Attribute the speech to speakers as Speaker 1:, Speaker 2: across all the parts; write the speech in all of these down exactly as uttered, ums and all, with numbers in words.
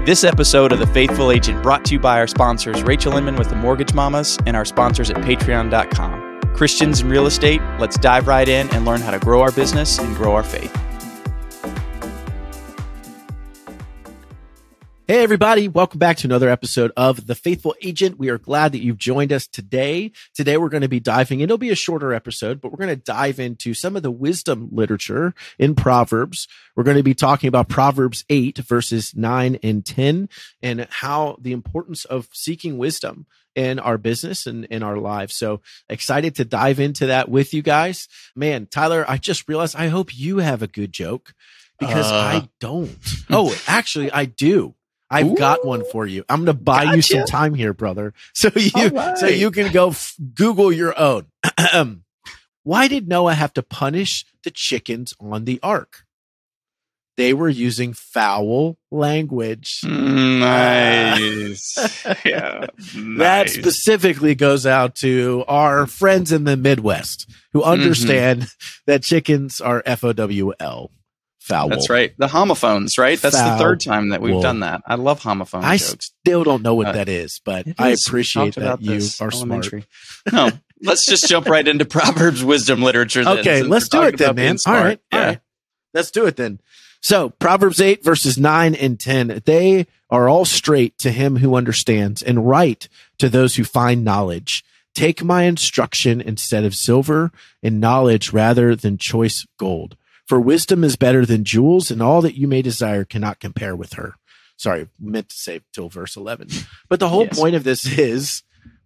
Speaker 1: This episode of The Faithful Agent brought to you by our sponsors, Rachel Inman with the Mortgage Mamas, and our sponsors at patreon dot com. Christians in real estate, let's dive right in and learn how to grow our business and grow our faith.
Speaker 2: Hey, everybody. Welcome back to another episode of The Faithful Agent. We are glad that you've joined us today. Today, we're going to be diving in. It'll be a shorter episode, but we're going to dive into some of the wisdom literature in Proverbs. We're going to be talking about Proverbs eight, verses nine and ten, and how the importance of seeking wisdom in our business and in our lives. So excited to dive into that with you guys. Man, Tyler, I just realized I hope you have a good joke because uh. I don't. Oh, actually, I do. I've Ooh. got one for you. I'm going to buy gotcha. you some time here, brother. So you, right. so you can go f- Google your own. Why did Noah have to punish the chickens on the ark? They were using foul language.
Speaker 1: Nice. yeah.
Speaker 2: That
Speaker 1: Nice.
Speaker 2: specifically goes out to our friends in the Midwest who understand mm-hmm. that chickens are F O W L. Foul.
Speaker 1: That's right. The homophones, right? That's Foul. the third time that we've Wolf. done that. I love homophone
Speaker 2: I
Speaker 1: jokes.
Speaker 2: still don't know what uh, that is, but I is. appreciate that you are
Speaker 1: elementary.
Speaker 2: smart.
Speaker 1: No, let's just jump right into Proverbs wisdom literature then.
Speaker 2: Okay, let's do it then, man. All right. Yeah. All right. Let's do it then. So Proverbs eight, verses nine and ten, they are all straight to him who understands and right to those who find knowledge. Take my instruction instead of silver and knowledge rather than choice gold. For wisdom is better than jewels, and all that you may desire cannot compare with her. Sorry, meant to say till verse eleven. But the whole yes. point of this is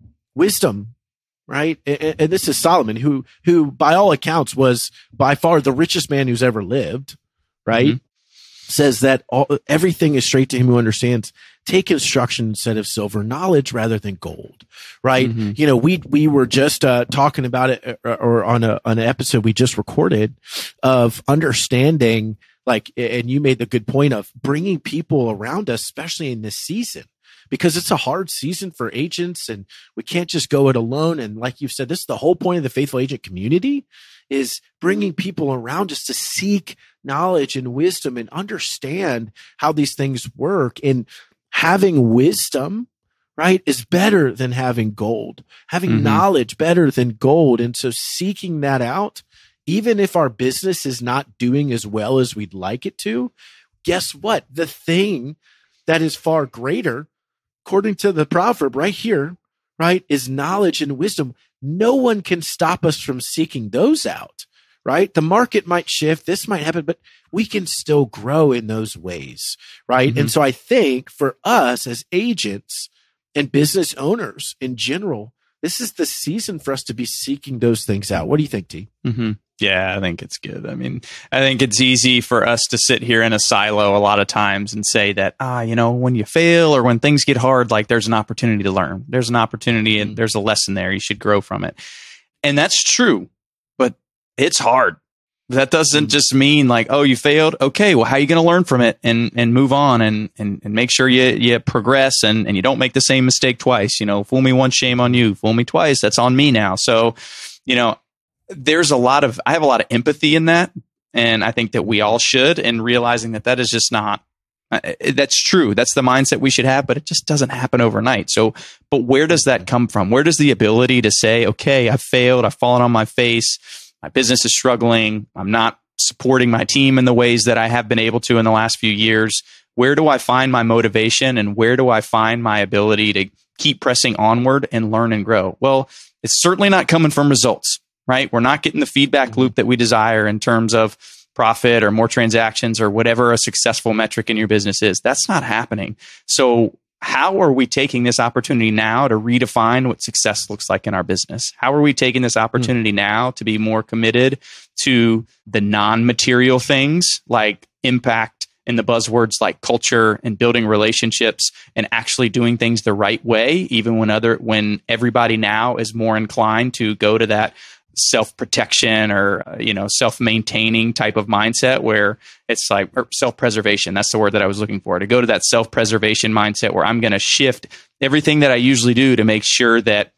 Speaker 2: wisdom, right? And, and this is Solomon, who, who by all accounts was by far the richest man who's ever lived, right? Mm-hmm. Says that all, everything is straight to him who understands. Take instruction instead of silver, knowledge rather than gold, right? Mm-hmm. You know, we we were just uh, talking about it, or, or on a on an episode we just recorded of understanding, like, and you made the good point of bringing people around us, especially in this season, because it's a hard season for agents, and we can't just go it alone. And like you've said, this is the whole point of the Faithful Agent community, is bringing people around us to seek knowledge and wisdom and understand how these things work. And having wisdom, right, is better than having gold. Having mm-hmm. knowledge better than gold. And so seeking that out, even if our business is not doing as well as we'd like it to, guess what? The thing that is far greater, according to the proverb right here, right, is knowledge and wisdom. No one can stop us from seeking those out, right? The market might shift, this might happen, but we can still grow in those ways, right? Mm-hmm. And so I think for us as agents and business owners in general, this is the season for us to be seeking those things out. What do you think, T?
Speaker 1: Mm-hmm. Yeah, I think it's good. I mean, I think it's easy for us to sit here in a silo a lot of times and say that, ah, you know, when you fail or when things get hard, like there's an opportunity to learn. There's an opportunity and there's a lesson there. You should grow from it. And that's true, but it's hard. That doesn't just mean like, oh, you failed. Okay, well, how are you going to learn from it and and move on and and, and make sure you you progress and, and you don't make the same mistake twice. You know, fool me once, shame on you. Fool me twice, that's on me now. So, you know, there's a lot of, I have a lot of empathy in that. And I think that we all should, and realizing that that is just not, uh, that's true. That's the mindset we should have, but it just doesn't happen overnight. So, but where does that come from? Where does the ability to say, okay, I failed, I've fallen on my face, my business is struggling, I'm not supporting my team in the ways that I have been able to in the last few years. Where do I find my motivation, and where do I find my ability to keep pressing onward and learn and grow? Well, it's certainly not coming from results. Right? We're not getting the feedback loop that we desire in terms of profit or more transactions or whatever a successful metric in your business is. That's not happening. So how are we taking this opportunity now to redefine what success looks like in our business? How are we taking this opportunity mm. now to be more committed to the non-material things like impact and the buzzwords like culture and building relationships and actually doing things the right way, even when other when everybody now is more inclined to go to that self-protection or, you know, self-maintaining type of mindset where it's like self-preservation. That's the word that I was looking for, to go to that self-preservation mindset where I'm going to shift everything that I usually do to make sure that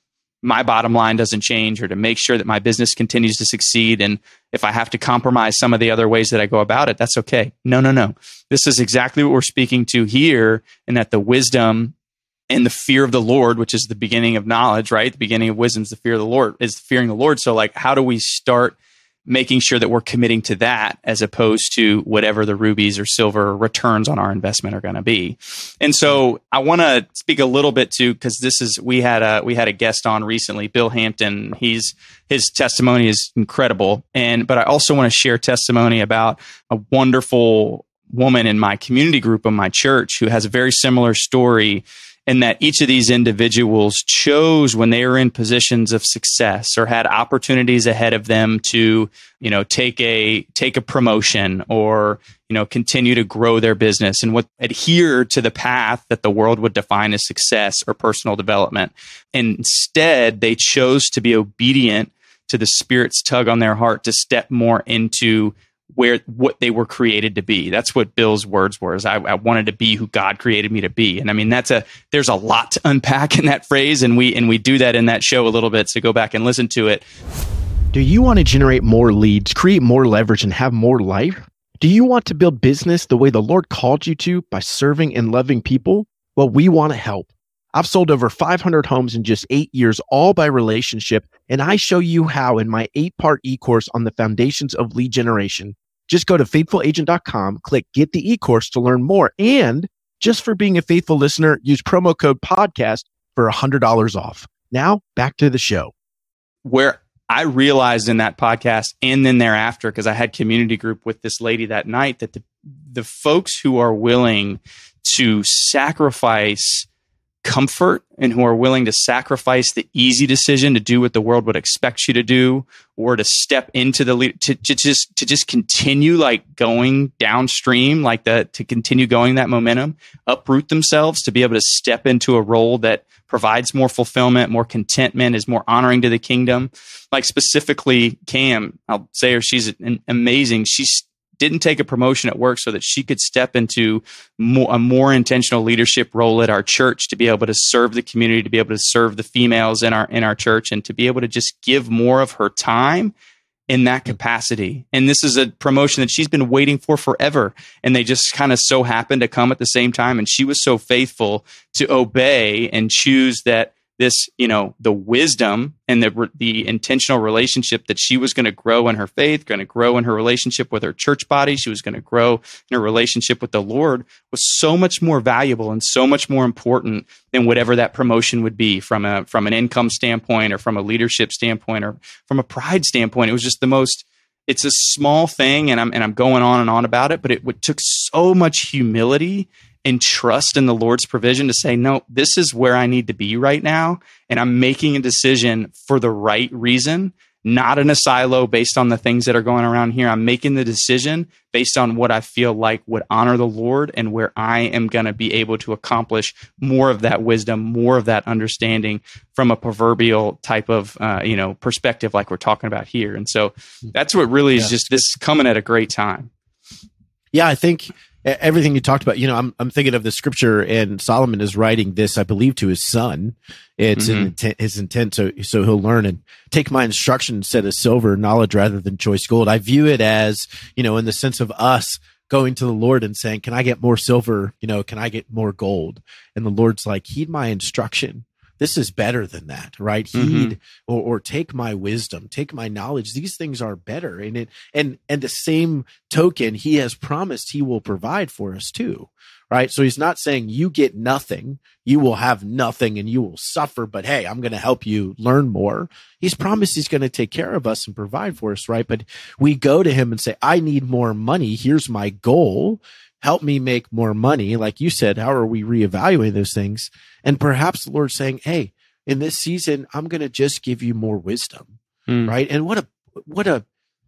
Speaker 1: my bottom line doesn't change, or to make sure that my business continues to succeed. And if I have to compromise some of the other ways that I go about it, that's okay. No, no, no. This is exactly what we're speaking to here, and that the wisdom and the fear of the Lord, which is the beginning of knowledge, right? The beginning of wisdom is the fear of the Lord, is fearing the Lord. So like, how do we start making sure that we're committing to that as opposed to whatever the rubies or silver returns on our investment are going to be? And so I want to speak a little bit to, because this is, we had a, we had a guest on recently, Bill Hampton. He's, his testimony is incredible. And, but I also want to share testimony about a wonderful woman in my community group of my church who has a very similar story, and that each of these individuals chose, when they were in positions of success or had opportunities ahead of them to, you know, take a take a promotion or, you know, continue to grow their business and what adhere to the path that the world would define as success or personal development. And instead, they chose to be obedient to the Spirit's tug on their heart to step more into where what they were created to be. That's what Bill's words were, is I, I wanted to be who God created me to be. And I mean, that's a, there's a lot to unpack in that phrase. And we, and we do that in that show a little bit. So go back and listen to it.
Speaker 2: Do you want to generate more leads, create more leverage, and have more life? Do you want to build business the way the Lord called you to, by serving and loving people? Well, we want to help. I've sold over five hundred homes in just eight years, all by relationship. And I show you how in my eight part e-course on the foundations of lead generation. Just go to faithful agent dot com, click get the e-course to learn more. And just for being a faithful listener, use promo code podcast for one hundred dollars off. Now back to the show.
Speaker 1: Where I realized in that podcast and then thereafter, because I had community group with this lady that night, that the, the folks who are willing to sacrifice comfort and who are willing to sacrifice the easy decision to do what the world would expect you to do, or to step into the lead, to, to just to just continue like going downstream, like that, to continue going that momentum, uproot themselves to be able to step into a role that provides more fulfillment, more contentment, is more honoring to the kingdom. Like specifically Cam, I'll say her, she's an amazing. She's didn't take a promotion at work so that she could step into more, a more intentional leadership role at our church, to be able to serve the community, to be able to serve the females in our in our church, and to be able to just give more of her time in that capacity. And this is a promotion that she's been waiting for forever, and they just kind of so happened to come at the same time. And she was so faithful to obey and choose that this, you know, the wisdom and the the intentional relationship that she was going to grow in her faith, going to grow in her relationship with her church body, she was going to grow in her relationship with the Lord, was so much more valuable and so much more important than whatever that promotion would be from a from an income standpoint, or from a leadership standpoint, or from a pride standpoint. It was just the most. It's a small thing, and I'm and I'm going on and on about it, but it, it took so much humility and trust in the Lord's provision to say, no, this is where I need to be right now. And I'm making a decision for the right reason, not in a silo based on the things that are going around here. I'm making the decision based on what I feel like would honor the Lord, and where I am going to be able to accomplish more of that wisdom, more of that understanding from a proverbial type of, uh, you know, perspective like we're talking about here. And so that's what really is yeah. just this coming at a great time.
Speaker 2: Yeah, I think everything you talked about, you know, I'm I'm thinking of the scripture, and Solomon is writing this, I believe, to his son. It's mm-hmm. in intent, his intent, so so he'll learn and take my instruction instead of silver, knowledge rather than choice gold. I view it as, you know, in the sense of us going to the Lord and saying, can I get more silver? You know, can I get more gold? And the Lord's like, heed my instruction. This is better than that, right? Heed mm-hmm. or, or take my wisdom, take my knowledge. These things are better. And it, and, and the same token, he has promised he will provide for us too, right? So he's not saying you get nothing, you will have nothing and you will suffer, but hey, I'm going to help you learn more. He's promised he's going to take care of us and provide for us, right? But we go to him and say, I need more money. Here's my goal. Help me make more money. Like you said, how are we reevaluating those things? And perhaps the Lord's saying, hey, in this season, I'm going to just give you more wisdom, mm. right? And what a, what a,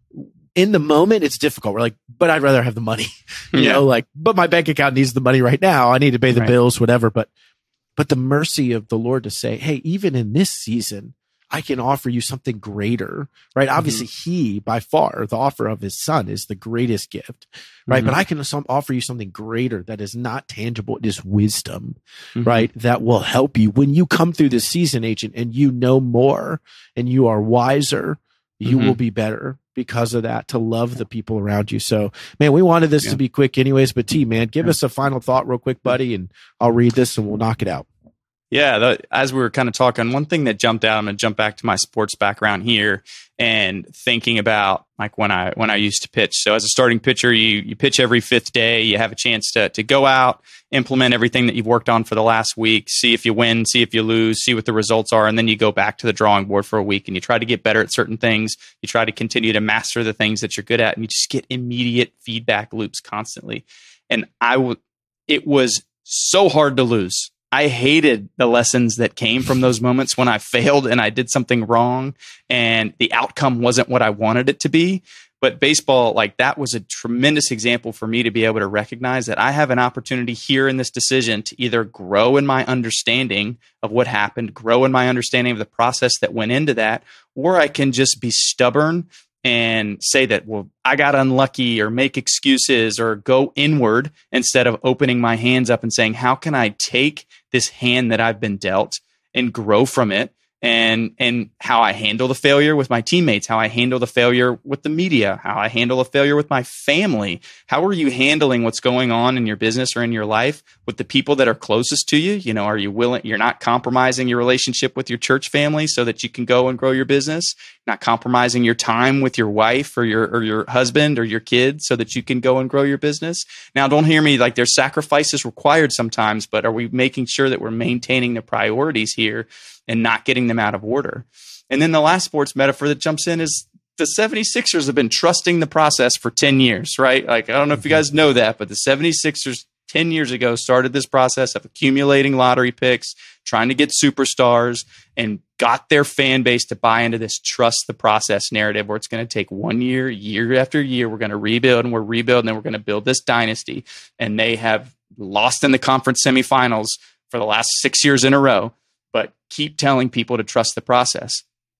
Speaker 2: in the moment, it's difficult. We're like, but I'd rather have the money, you yeah. know, like, but my bank account needs the money right now. I need to pay the right. bills, whatever. But, but the mercy of the Lord to say, hey, even in this season, I can offer you something greater, right? Mm-hmm. Obviously, he, by far, the offer of his son is the greatest gift, right? Mm-hmm. But I can some, offer you something greater that is not tangible. It is wisdom, mm-hmm. right? That will help you when you come through this season, agent, and you know more and you are wiser, you mm-hmm. will be better because of that, to love the people around you. So, man, we wanted this yeah. to be quick anyways, but T, man, give yeah. us a final thought real quick, buddy, and I'll read this and we'll knock it out.
Speaker 1: Yeah, the, as we were kind of talking, one thing that jumped out, I'm going to jump back to my sports background here and thinking about like when I when I used to pitch. So as a starting pitcher, you you pitch every fifth day. You have a chance to to go out, implement everything that you've worked on for the last week, see if you win, see if you lose, see what the results are, and then you go back to the drawing board for a week and you try to get better at certain things. You try to continue to master the things that you're good at, and you just get immediate feedback loops constantly. And I w- it was so hard to lose. I hated the lessons that came from those moments when I failed and I did something wrong and the outcome wasn't what I wanted it to be. But baseball, like that was a tremendous example for me to be able to recognize that I have an opportunity here in this decision to either grow in my understanding of what happened, grow in my understanding of the process that went into that, or I can just be stubborn and say that, well, I got unlucky, or make excuses, or go inward instead of opening my hands up and saying, how can I take this hand that I've been dealt and grow from it? And and how I handle the failure with my teammates, how I handle the failure with the media, how I handle a failure with my family. How are you handling what's going on in your business or in your life with the people that are closest to you? You know, are you willing, you're not compromising your relationship with your church family so that you can go and grow your business, not compromising your time with your wife or your or your husband or your kids so that you can go and grow your business. Now, don't hear me like there's sacrifices required sometimes, but are we making sure that we're maintaining the priorities here and not getting them out of order? And then the last sports metaphor that jumps in is the seventy-sixers have been trusting the process for ten years, right? Like, I don't know if you guys know that, but the seventy-sixers ten years ago started this process of accumulating lottery picks, trying to get superstars, and got their fan base to buy into this trust the process narrative where it's going to take one year, year after year, we're going to rebuild and we're rebuilding and we're going to build this dynasty. And they have lost in the conference semifinals for the last six years in a row. But keep telling people to trust the process.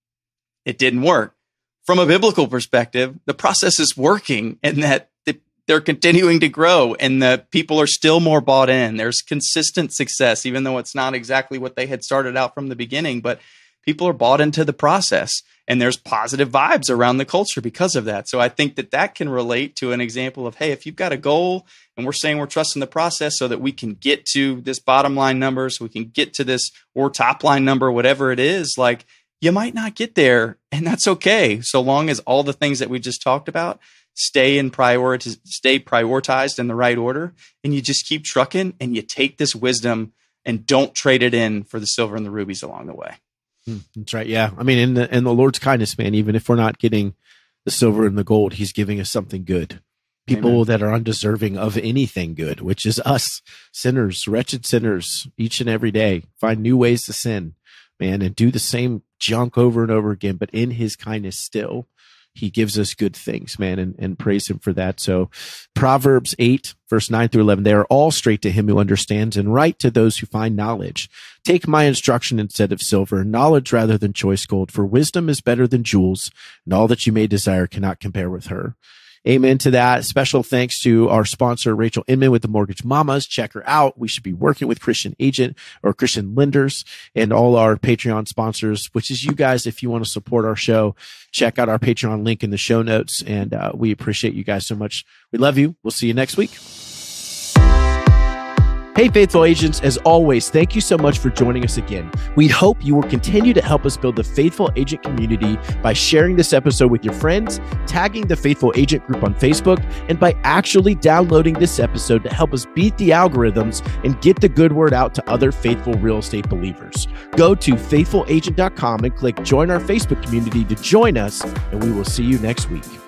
Speaker 1: It didn't work. From a biblical perspective, the process is working and that they're continuing to grow and the people are still more bought in. There's consistent success, even though it's not exactly what they had started out from the beginning, but people are bought into the process and there's positive vibes around the culture because of that. So I think that that can relate to an example of, hey, if you've got a goal and we're saying we're trusting the process so that we can get to this bottom line number, so we can get to this or top line number, whatever it is, like you might not get there and that's okay. So long as all the things that we just talked about stay in prioritize, stay prioritized in the right order, and you just keep trucking and you take this wisdom and don't trade it in for the silver and the rubies along the way.
Speaker 2: That's right. Yeah. I mean, in the, in the Lord's kindness, man, even if we're not getting the silver and the gold, he's giving us something good. People Amen. That are undeserving of anything good, which is us, sinners, wretched sinners, each and every day, find new ways to sin, man, and do the same junk over and over again. But in his kindness still, he gives us good things, man, and, and praise him for that. So Proverbs eight, verse nine through eleven, they are all straight to him who understands and right to those who find knowledge. Take my instruction instead of silver, knowledge rather than choice gold, for wisdom is better than jewels, and all that you may desire cannot compare with her. Amen to that. Special thanks to our sponsor, Rachel Inman with the Mortgage Mamas. Check her out. We should be working with Christian Agent or Christian Lenders, and all our Patreon sponsors, which is you guys. If you want to support our show, check out our Patreon link in the show notes. And uh, we appreciate you guys so much. We love you. We'll see you next week. Hey, Faithful Agents, as always, thank you so much for joining us again. We hope you will continue to help us build the Faithful Agent community by sharing this episode with your friends, tagging the Faithful Agent group on Facebook, and by actually downloading this episode to help us beat the algorithms and get the good word out to other faithful real estate believers. Go to faithful agent dot com and click join our Facebook community to join us, and we will see you next week.